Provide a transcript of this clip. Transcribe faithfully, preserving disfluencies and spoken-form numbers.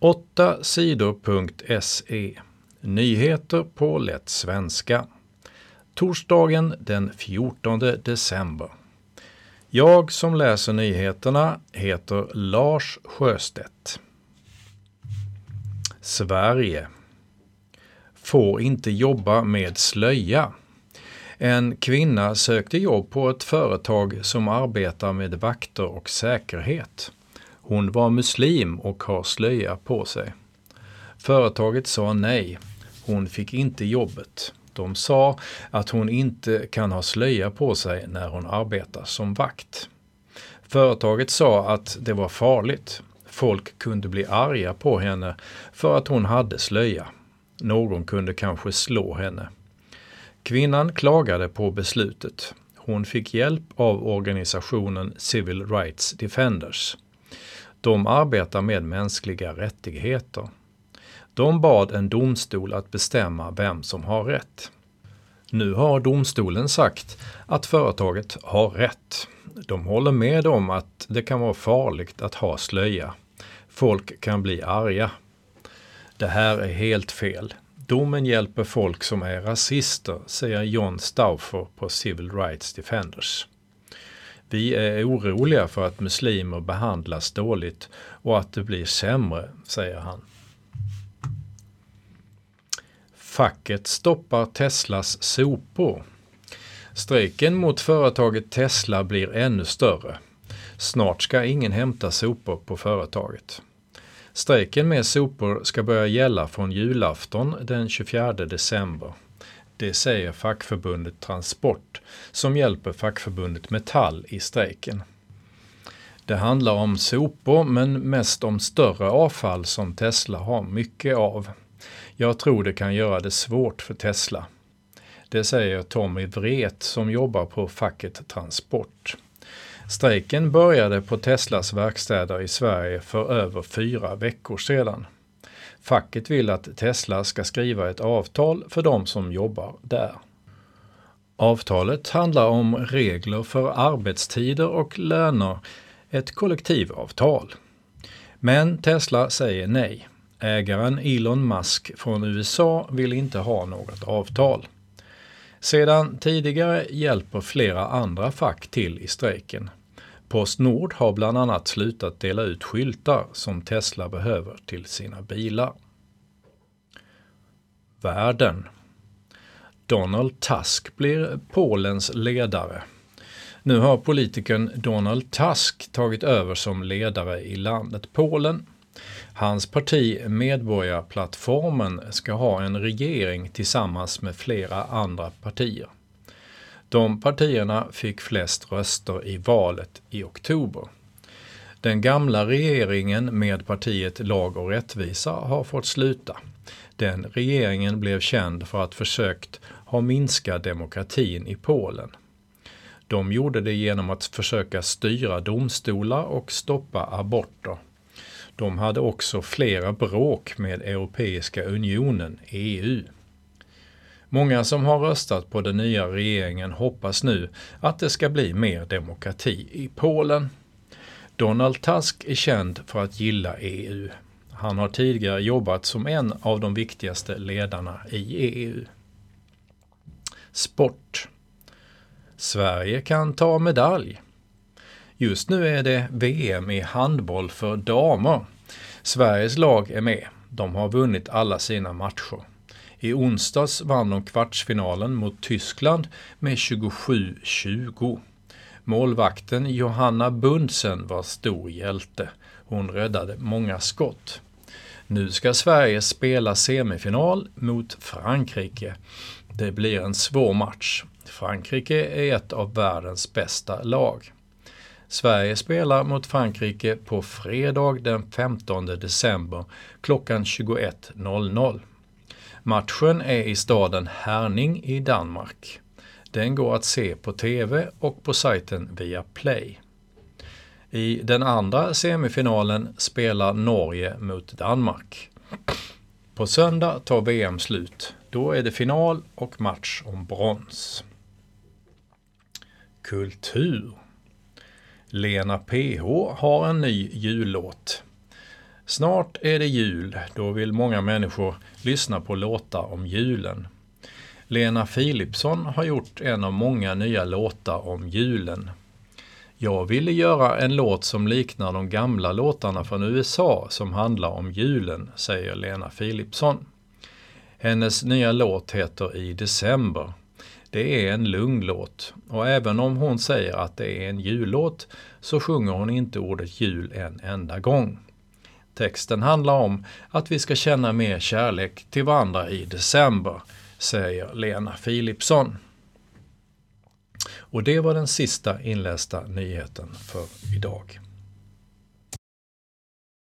åtta sidor punkt se. Nyheter på lätt svenska. Torsdagen den fjortonde december. Jag som läser nyheterna heter Lars Sjöstedt. Sverige. Får inte jobba med slöja. En kvinna sökte jobb på ett företag som arbetar med vakter och säkerhet. Hon var muslim och har slöja på sig. Företaget sa nej. Hon fick inte jobbet. De sa att hon inte kan ha slöja på sig när hon arbetar som vakt. Företaget sa att det var farligt. Folk kunde bli arga på henne för att hon hade slöja. Någon kunde kanske slå henne. Kvinnan klagade på beslutet. Hon fick hjälp av organisationen Civil Rights Defenders. De arbetar med mänskliga rättigheter. De bad en domstol att bestämma vem som har rätt. Nu har domstolen sagt att företaget har rätt. De håller med om att det kan vara farligt att ha slöja. Folk kan bli arga. Det här är helt fel. Domen hjälper folk som är rasister, säger John Stauffer på Civil Rights Defenders. Vi är oroliga för att muslimer behandlas dåligt och att det blir sämre, säger han. Facket stoppar Teslas sopor. Strejken mot företaget Tesla blir ännu större. Snart ska ingen hämta sopor på företaget. Strejken med sopor ska börja gälla från julafton den tjugofjärde december. Det säger fackförbundet Transport som hjälper fackförbundet Metall i strejken. Det handlar om sopor men mest om större avfall som Tesla har mycket av. Jag tror det kan göra det svårt för Tesla. Det säger Tommy Wret som jobbar på facket Transport. Strejken började på Teslas verkstäder i Sverige för över fyra veckor sedan. Facket vill att Tesla ska skriva ett avtal för de som jobbar där. Avtalet handlar om regler för arbetstider och löner, ett kollektivavtal. Men Tesla säger nej. Ägaren Elon Musk från U S A vill inte ha något avtal. Sedan tidigare hjälper flera andra fack till i strejken. PostNord har bland annat slutat dela ut skyltar som Tesla behöver till sina bilar. Världen. Donald Tusk blir Polens ledare. Nu har politikern Donald Tusk tagit över som ledare i landet Polen. Hans parti Medborgarplattformen ska ha en regering tillsammans med flera andra partier. De partierna fick flest röster i valet i oktober. Den gamla regeringen med partiet Lag och rättvisa har fått sluta. Den regeringen blev känd för att försökt ha minskat demokratin i Polen. De gjorde det genom att försöka styra domstolar och stoppa aborter. De hade också flera bråk med Europeiska unionen, E U. Många som har röstat på den nya regeringen hoppas nu att det ska bli mer demokrati i Polen. Donald Tusk är känd för att gilla E U. Han har tidigare jobbat som en av de viktigaste ledarna i E U. Sport. Sverige kan ta medalj. Just nu är det V M i handboll för damer. Sveriges lag är med. De har vunnit alla sina matcher. I onsdags vann de kvartsfinalen mot Tyskland med tjugosju tjugo. Målvakten Johanna Bundsen var stor hjälte. Hon räddade många skott. Nu ska Sverige spela semifinal mot Frankrike. Det blir en svår match. Frankrike är ett av världens bästa lag. Sverige spelar mot Frankrike på fredag den femtonde december klockan tjugoett noll noll. Matchen är i staden Herning i Danmark. Den går att se på tv och på sajten via Play. I den andra semifinalen spelar Norge mot Danmark. På söndag tar V M slut. Då är det final och match om brons. Kultur. Lena P H har en ny jullåt. Snart är det jul, då vill många människor lyssna på låtar om julen. Lena Philipsson har gjort en av många nya låtar om julen. Jag ville göra en låt som liknar de gamla låtarna från U S A som handlar om julen, säger Lena Philipsson. Hennes nya låt heter I december. Det är en lugn låt, och även om hon säger att det är en jullåt så sjunger hon inte ordet jul en enda gång. Texten handlar om att vi ska känna mer kärlek till varandra i december, säger Lena Philipsson. Och det var den sista inlästa nyheten för idag.